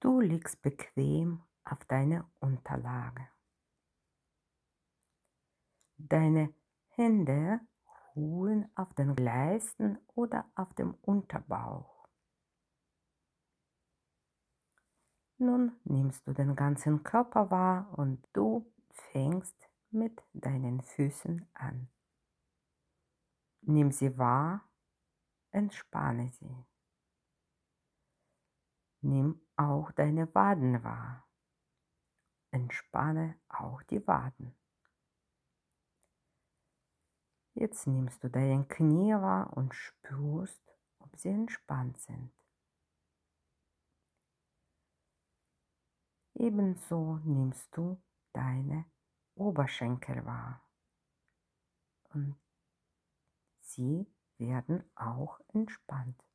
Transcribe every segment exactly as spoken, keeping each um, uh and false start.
Du liegst bequem auf deiner Unterlage. Deine Hände ruhen auf den Leisten oder auf dem Unterbauch. Nun nimmst du den ganzen Körper wahr und du fängst mit deinen Füßen an. Nimm sie wahr, entspanne sie. Nimm auch deine Waden wahr. Entspanne auch die Waden. Jetzt nimmst du deine Knie wahr und spürst, ob sie entspannt sind. Ebenso nimmst du deine Oberschenkel wahr und sie werden auch entspannt.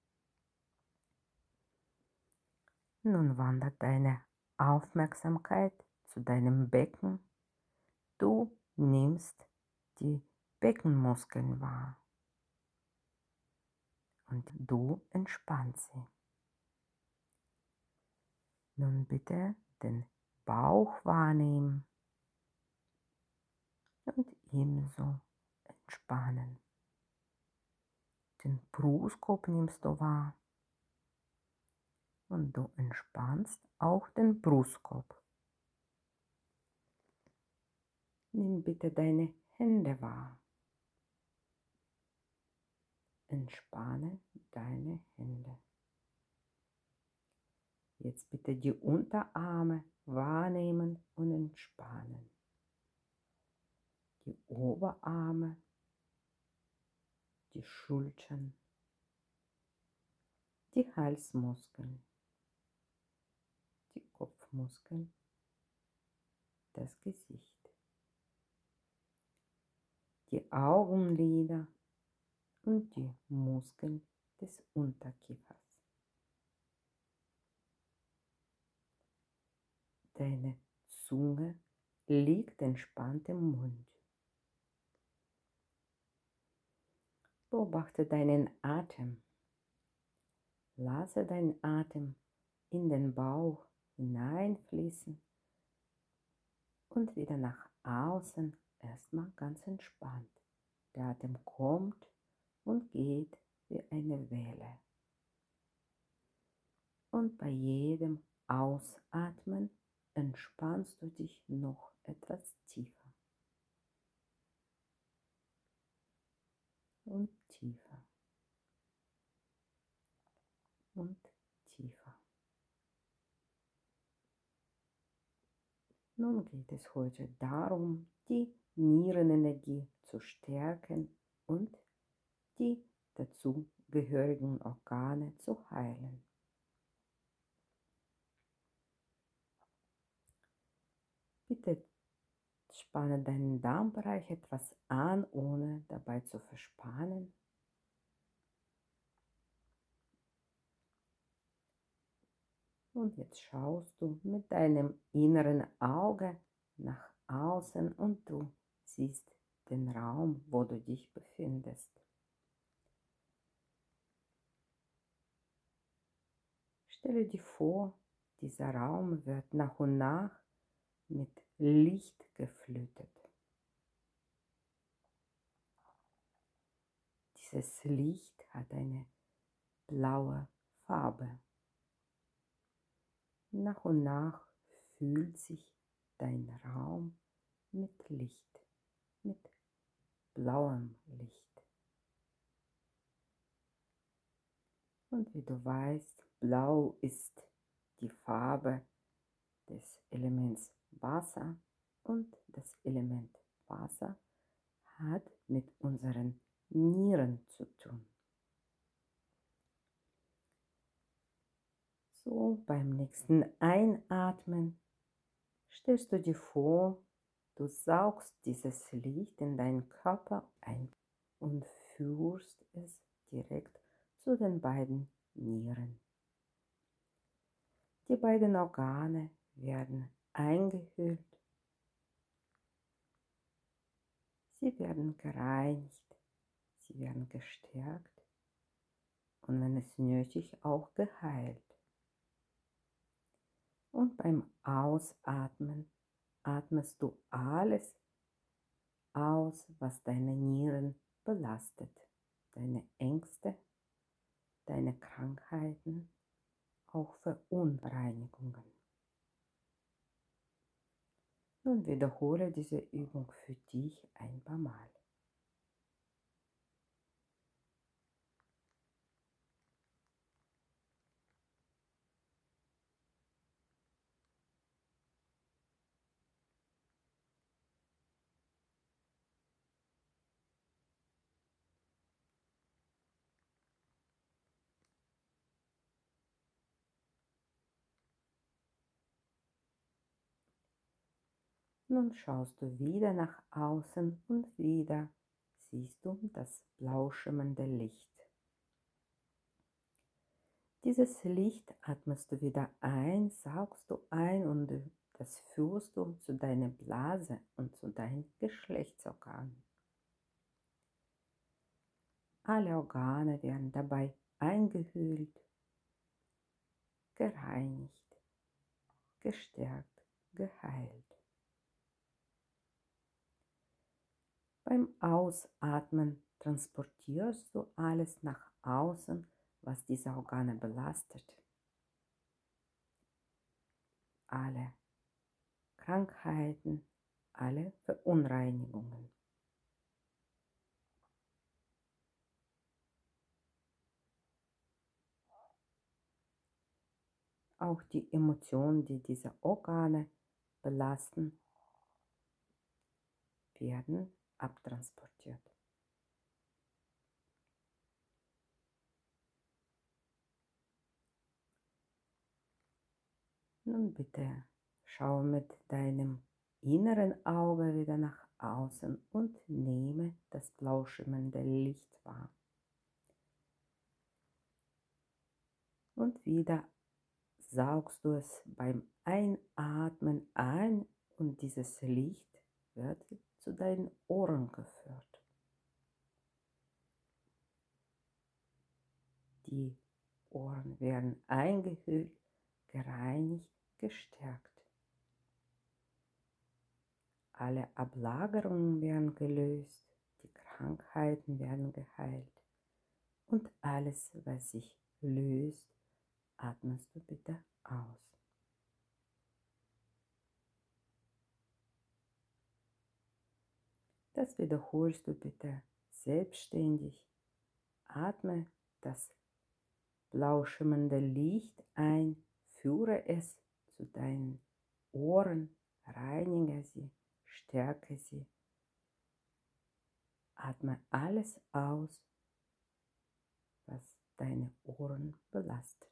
Nun wandert deine Aufmerksamkeit zu deinem Becken. Du nimmst die Beckenmuskeln wahr und du entspannst sie. Nun bitte den Bauch wahrnehmen und ebenso entspannen. Den Brustkorb nimmst du wahr und du entspannst auch den Brustkorb. Nimm bitte deine Hände wahr. Entspanne deine Hände. Jetzt bitte die Unterarme wahrnehmen und entspannen. Die Oberarme, die Schultern, die Halsmuskeln, die Kopfmuskeln, das Gesicht, die Augenlider und die Muskeln des Unterkiefers. Deine Zunge liegt entspannt im Mund. Beobachte deinen Atem. Lasse deinen Atem in den Bauch hineinfließen und wieder nach außen, erstmal ganz entspannt. Der Atem kommt und geht wie eine Welle. Und bei jedem Ausatmen entspannst du dich noch etwas tiefer und tiefer und tiefer. Nun geht es heute darum, die Nierenenergie zu stärken und die dazugehörigen Organe zu heilen. Bitte spanne deinen Darmbereich etwas an, ohne dabei zu verspannen. Und jetzt schaust du mit deinem inneren Auge nach außen und du siehst den Raum, wo du dich befindest. Stelle dir vor, dieser Raum wird nach und nach mit Licht geflutet. Dieses Licht hat eine blaue Farbe. Nach und nach füllt sich dein Raum mit Licht, mit blauem Licht. Und wie du weißt, blau ist die Farbe des Elements Wasser und das Element Wasser hat mit unseren Nieren zu tun. So, beim nächsten Einatmen stellst du dir vor, du saugst dieses Licht in deinen Körper ein und führst es direkt zu den beiden Nieren. Die beiden Organe werden eingehüllt, sie werden gereinigt, sie werden gestärkt und wenn es nötig auch geheilt. Und beim Ausatmen atmest du alles aus, was deine Nieren belastet. Deine Ängste, deine Krankheiten, auch Verunreinigungen. Nun wiederhole diese Übung für dich ein paar Mal. Nun schaust du wieder nach außen und wieder siehst du das blau schimmernde Licht. Dieses Licht atmest du wieder ein, saugst du ein und das führst du zu deiner Blase und zu deinen Geschlechtsorganen. Alle Organe werden dabei eingehüllt, gereinigt, gestärkt, geheilt. Beim Ausatmen transportierst du alles nach außen, was diese Organe belastet. Alle Krankheiten, alle Verunreinigungen. Auch die Emotionen, die diese Organe belasten, werden abtransportiert. Nun bitte schau mit deinem inneren Auge wieder nach außen und nehme das blau schimmernde Licht wahr. Und wieder saugst du es beim Einatmen ein und dieses Licht wird zu deinen Ohren geführt. Die Ohren werden eingehüllt, gereinigt, gestärkt. Alle Ablagerungen werden gelöst, die Krankheiten werden geheilt und alles, was sich löst, atmest du bitte aus. Das wiederholst du bitte selbstständig. Atme das blau schimmernde Licht ein, führe es zu deinen Ohren, reinige sie, stärke sie. Atme alles aus, was deine Ohren belastet.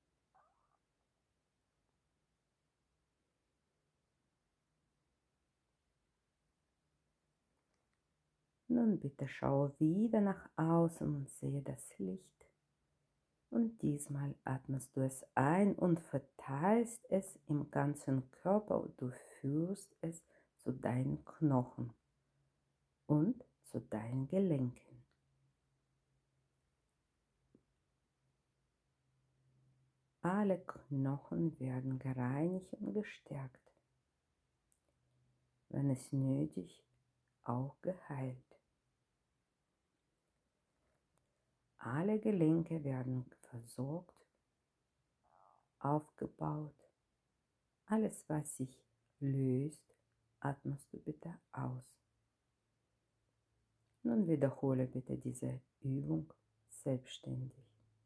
Nun bitte schaue wieder nach außen und sehe das Licht. Und diesmal atmest du es ein und verteilst es im ganzen Körper und du führst es zu deinen Knochen und zu deinen Gelenken. Alle Knochen werden gereinigt und gestärkt, wenn es nötig, auch geheilt. Alle Gelenke werden versorgt, aufgebaut. Alles, was sich löst, atmest du bitte aus. Nun wiederhole bitte diese Übung selbstständig.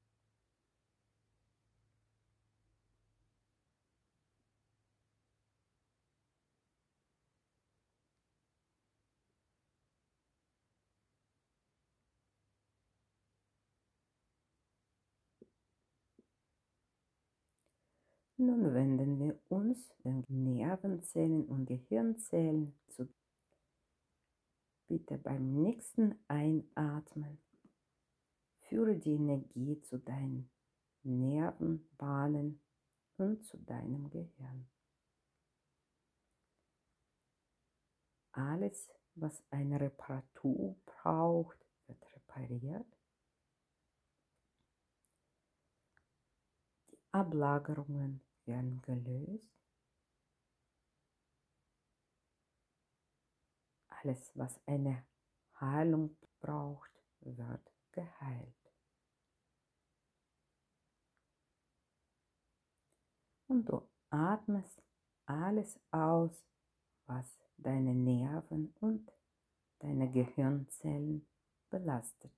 Nun wenden wir uns den Nervenzellen und Gehirnzellen zu. Bitte beim nächsten Einatmen führe die Energie zu deinen Nervenbahnen und zu deinem Gehirn. Alles, was eine Reparatur braucht, wird repariert. Die Ablagerungen werden gelöst. Alles, was eine Heilung braucht, wird geheilt. Und du atmest alles aus, was deine Nerven und deine Gehirnzellen belastet.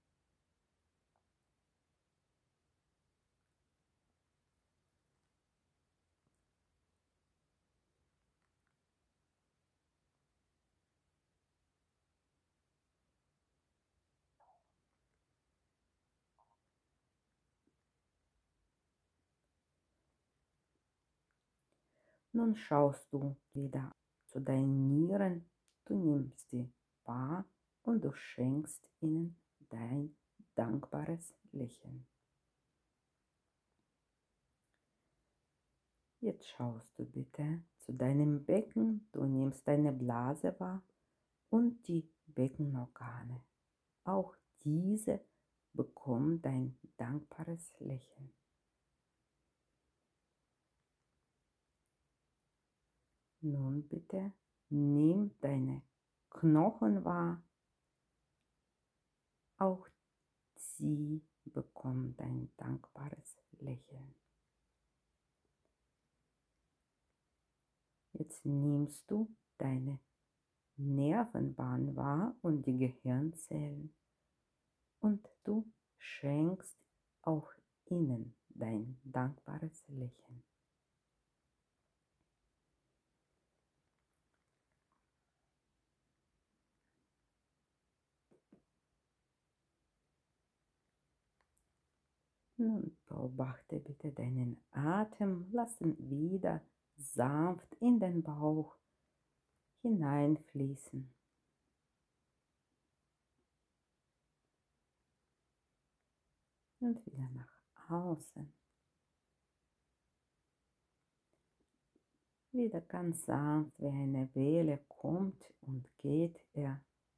Nun schaust du wieder zu deinen Nieren, du nimmst sie wahr und du schenkst ihnen dein dankbares Lächeln. Jetzt schaust du bitte zu deinem Becken, du nimmst deine Blase wahr und die Beckenorgane. Auch diese bekommen dein dankbares Lächeln. Nun bitte nimm deine Knochen wahr, auch sie bekommen dein dankbares Lächeln. Jetzt nimmst du deine Nervenbahn wahr und die Gehirnzellen und du schenkst auch ihnen dein dankbares Lächeln. Nun beobachte bitte deinen Atem, lass ihn wieder sanft in den Bauch hineinfließen. Und wieder nach außen. Wieder ganz sanft, wie eine Welle kommt und geht er.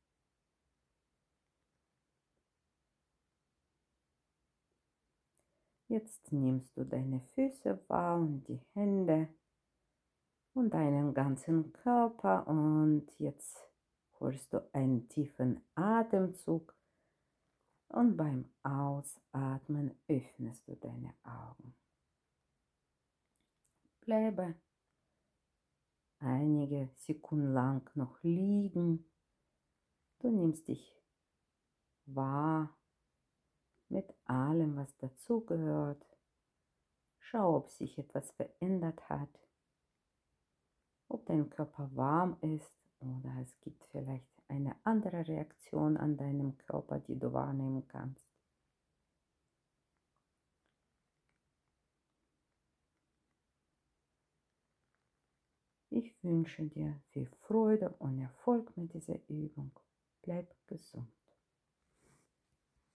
Jetzt nimmst du deine Füße wahr und die Hände und deinen ganzen Körper und jetzt holst du einen tiefen Atemzug und beim Ausatmen öffnest du deine Augen. Bleibe einige Sekunden lang noch liegen. Du nimmst dich wahr mit allem, was dazugehört. Schau, ob sich etwas verändert hat, ob dein Körper warm ist oder es gibt vielleicht eine andere Reaktion an deinem Körper, die du wahrnehmen kannst. Ich wünsche dir viel Freude und Erfolg mit dieser Übung. Bleib gesund.